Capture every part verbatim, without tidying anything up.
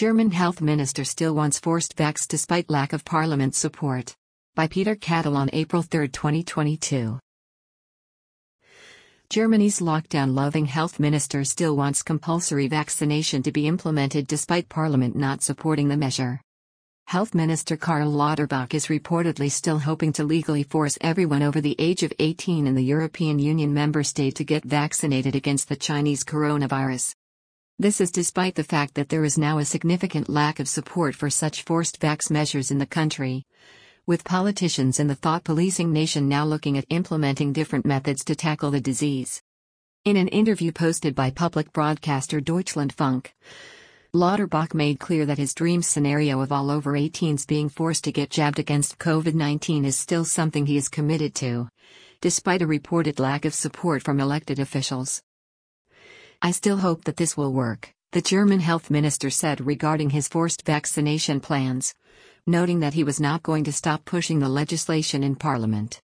German health minister still wants forced vax despite lack of parliament support. By Peter Cattle on April third, twenty twenty-two. Germany's lockdown-loving health minister still wants compulsory vaccination to be implemented despite parliament not supporting the measure. Health Minister Karl Lauterbach is reportedly still hoping to legally force everyone over the age of eighteen in the European Union member state to get vaccinated against the Chinese coronavirus. This is despite the fact that there is now a significant lack of support for such forced vax measures in the country, with politicians in the thought-policing nation now looking at implementing different methods to tackle the disease. In an interview posted by public broadcaster Deutschlandfunk, Lauterbach made clear that his dream scenario of all over eighteens being forced to get jabbed against COVID nineteen is still something he is committed to, despite a reported lack of support from elected officials. "I still hope that this will work," the German health minister said regarding his forced vaccination plans, noting that he was not going to stop pushing the legislation in parliament.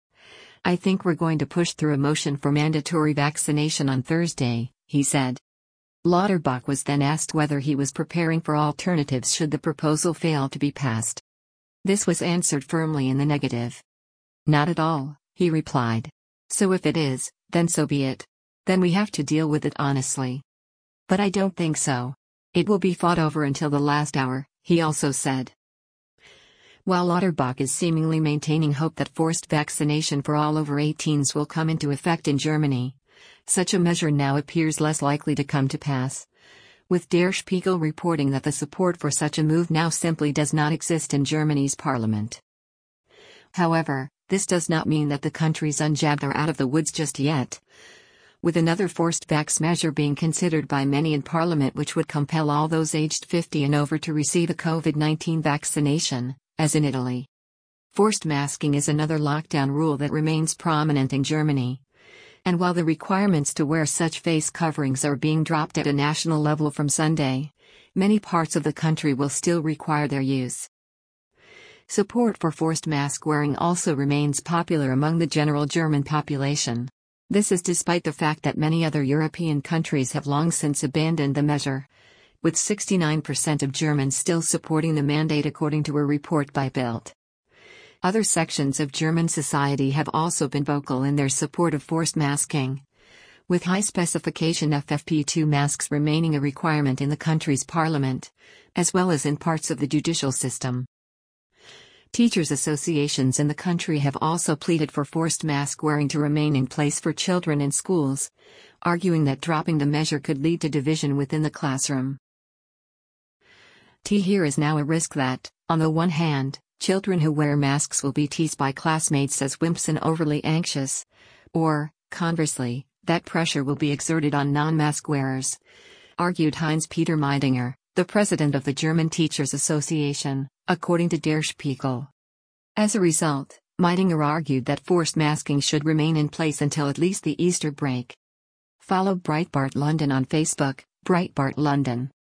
"I think we're going to push through a motion for mandatory vaccination on Thursday," he said. Lauterbach was then asked whether he was preparing for alternatives should the proposal fail to be passed. This was answered firmly in the negative. "Not at all," he replied. "So if it is, then so be it. Then we have to deal with it honestly. But I don't think so. It will be fought over until the last hour," he also said. While Lauterbach is seemingly maintaining hope that forced vaccination for all over eighteens will come into effect in Germany, such a measure now appears less likely to come to pass, with Der Spiegel reporting that the support for such a move now simply does not exist in Germany's parliament. However, this does not mean that the country's unjabbed are out of the woods just yet, with another forced vax measure being considered by many in parliament which would compel all those aged fifty and over to receive a COVID nineteen vaccination, as in Italy. Forced masking is another lockdown rule that remains prominent in Germany. And while the requirements to wear such face coverings are being dropped at a national level from Sunday, many parts of the country will still require their use. Support for forced mask wearing also remains popular among the general German population. This is despite the fact that many other European countries have long since abandoned the measure, with sixty-nine percent of Germans still supporting the mandate according to a report by Bild. Other sections of German society have also been vocal in their support of forced masking, with high-specification F F P two masks remaining a requirement in the country's parliament, as well as in parts of the judicial system. Teachers' associations in the country have also pleaded for forced mask wearing to remain in place for children in schools, arguing that dropping the measure could lead to division within the classroom. T here is now a risk that, on the one hand, children who wear masks will be teased by classmates as wimps and overly anxious, or, conversely, that pressure will be exerted on non-mask wearers, argued Heinz-Peter Meidinger, the president of the German Teachers Association, according to Der Spiegel. As a result, Meidinger argued that forced masking should remain in place until at least the Easter break. Follow Breitbart London on Facebook, Breitbart London.